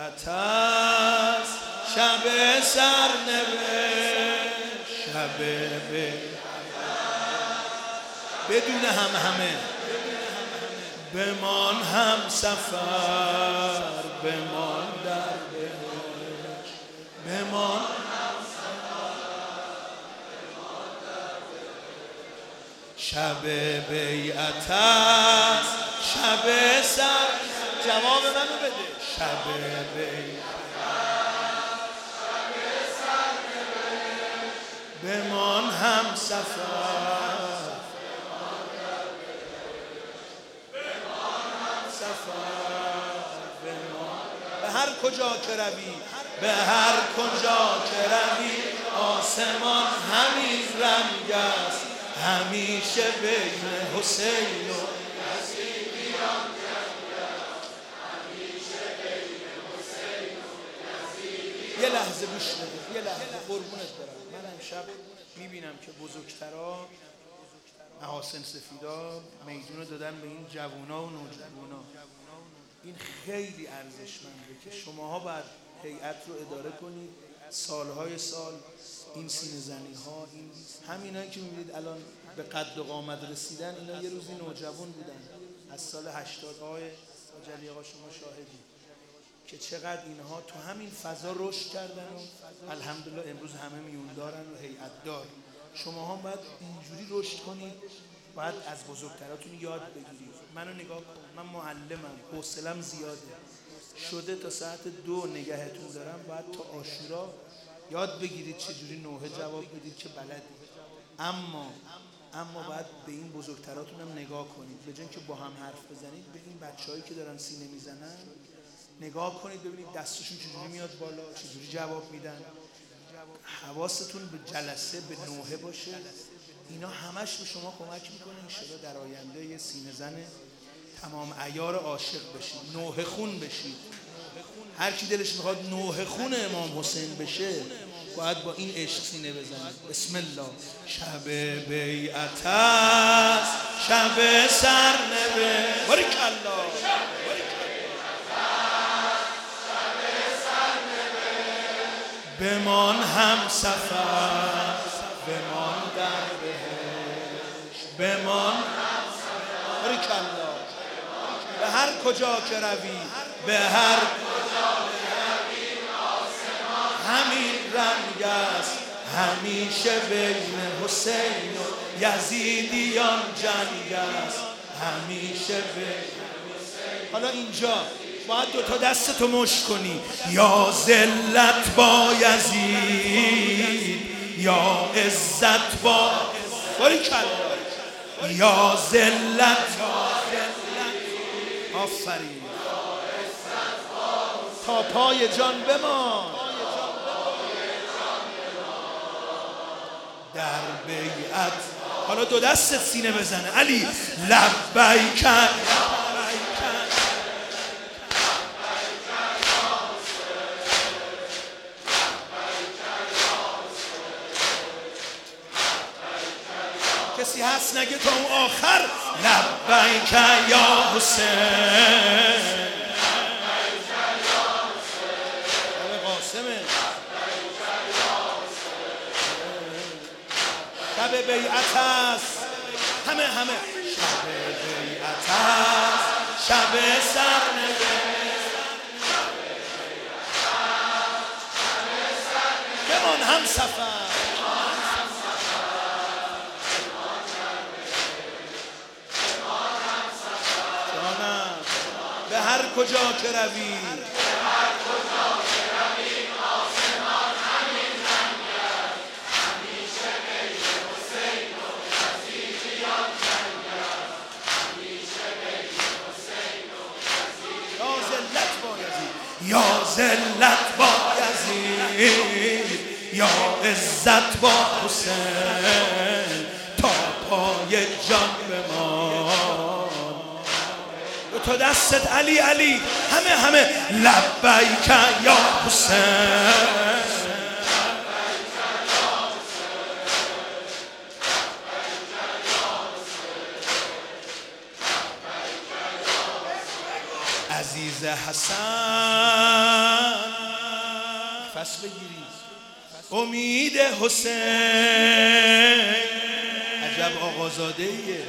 است شب سرنوشت شب بدون همه بمان هم سفر بمان در بهشت بمان شب بیعت است شب سر جواب منو بده شب بیعت شب سر بمان هم سفر به هر کجا که روی به هر کجا که روی آسمان همین رنگ است همیشه بین حسین و یزیدیان جنگ است همیشه بین حسین و یزیدیان. یه لحظه گوش بده یه لحظه قربونت برم. من امشب میبینم که بزرگترا محاسن سفیدا میدون دادن به این جوونا و نوجوانا. این خیلی ارزشمنده که شماها باید هیئت رو اداره کنید سالهای سال این سینه زنی ها این همینایی که میبینید الان به قد و قامت رسیدن اینا یه روزی نوجوان بودن از سال 80 های جلی آقا شما شاهدید که چقدر اینها تو همین فضا رشد کردن و الحمدلله امروز همه میون دارن و هیئت دار. شماها باید اینجوری رشد کنید باید از بزرگتراتون یاد بگیرید. منو نگاه کن من معلمم حوصله‌ام زیاده شده تا ساعت 2 نگهتون دارم باید تا عاشورا یاد بگیرید چجوری نوحه جواب بدید که بلدید. اما باید به این بزرگتراتون هم نگاه کنید به جای اینکه با هم حرف بزنید به این بچه‌هایی که دارن سینه میزنن نگاه کنید ببینید دستشون چجوری میاد بالا چجوری جواب میدن. حواستون به جلسه به نوحه باشه. اینا همش به شما کمک میکنه انشالله در آینده یه سینه زن تمام عیار عاشق بشید نوحه خون بشید. هر کی دلش میخواد نوحه خون امام حسین بشه باید با این عشق سینه بزنید. بسم الله. شب بیعت است شب سرنوشت بارک الله بمان هم سفر بمان در بهشت بمان هم سفر بارک الله. به هر کجا که روی به هر کجا که روی آسمان همین رنگ است همیشه بین حسین و یزیدیان جنگ است همیشه بین حسین. حالا اینجا باید 2 تا دستتو مشت کنی یا ذلت با یزید یا عزت با بارک الله یا ذلت آفرین تا پای جان بمان در بیعت. حالا 2 دست سینه بزنه علی لبیک کسی هست نگه تا اون آخر لبیک یا حسین قاسمه شب بیعت است همه شب بیعت است شب سرنوشت بمان هم سفر به هر کجا که روی آسمان همین رنگ است همیشه بین حسین و یزیدیان جنگ است همیشه بین حسین و یزیدیان. یا ذلت با یزید یا عزت با حسین تا پای جان بمان. 2 تا دستت علی همه لبیک یا حسین عزیز حسن نفس بگیری امید حسین عجب آقازاده ایه.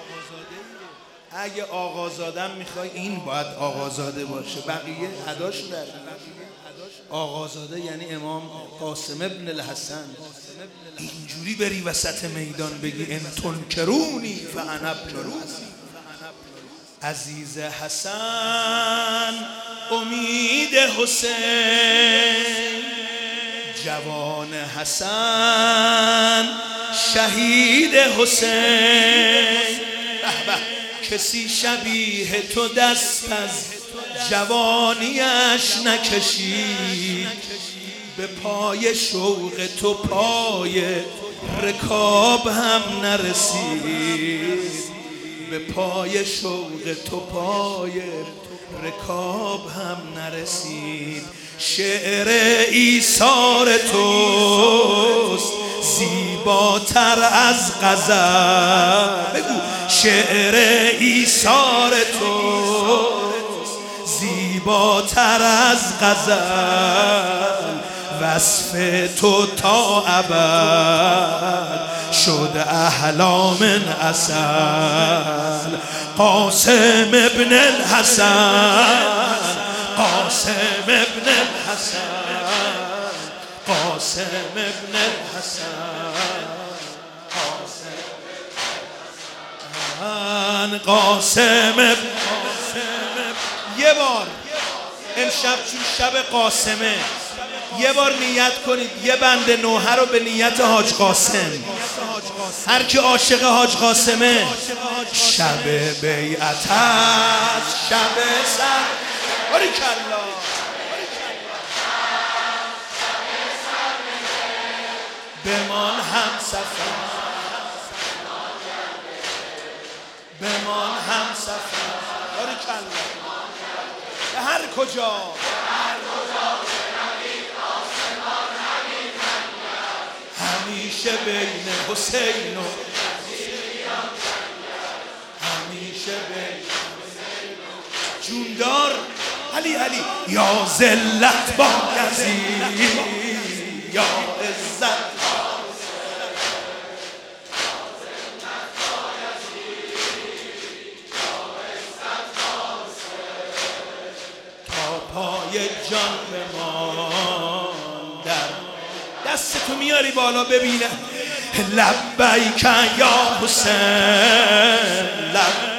اگه آقازادم میخوای این باید آقازاده باشه، بقیه اداش در آقازاده یعنی امام قاسم ابن الحسن. اینجوری بری وسط میدان بگی ان تنکرونی فانا ابن الحسن. عزیز حسن امید حسین، جوان حسن شهید حسین. کسی شبیه تو دست از جوانیش نکشید، به پای شوق تو پای رکاب هم نرسید، به پای شوق تو پای رکاب هم نرسید. شعر ایثار توست زیباتر از غزل. بگو شعر ایثار توست زیباتر از غزل، وصف تو تا ابد شد احلام عسل. قاسم ابن الحسن، قاسم ابن الحسن، قاسم ابن الحسن، قاسم ابن. یه بار امشب چون شب قاسمه یه بار نیت کنید یه بند نوحه رو به نیت حاج قاسم. هر کی عاشق حاج قاسمه شب بیعت است، شب سر باریکالله، بمان هم سفر، بمان هم سفر باریکالله. به هر کجا همیشه بین حسین و همیشه بین جوندار علی علی. یا ذلت با یزید، یا عزت تا پای جان بمان. در دست تو میاری بالا ببینه لبیک یا حسین، لبیک